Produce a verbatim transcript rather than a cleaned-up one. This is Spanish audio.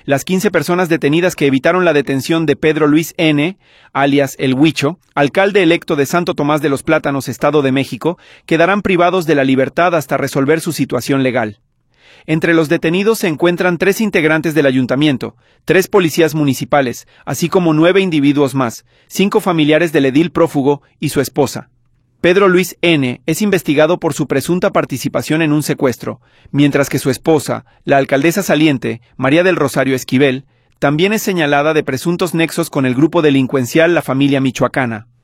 Las quince personas detenidas que evitaron la detención de Pedro Luis N., alias El Huicho, alcalde electo de Santo Tomás de los Plátanos, Estado de México, quedarán privados de la libertad hasta resolver su situación legal. Entre los detenidos se encuentran tres integrantes del ayuntamiento, tres policías municipales, así como nueve individuos más, cinco familiares del edil prófugo y su esposa. Pedro Luis N. es investigado por su presunta participación en un secuestro, mientras que su esposa, la alcaldesa saliente, María del Rosario Esquivel, también es señalada de presuntos nexos con el grupo delincuencial La Familia Michoacana.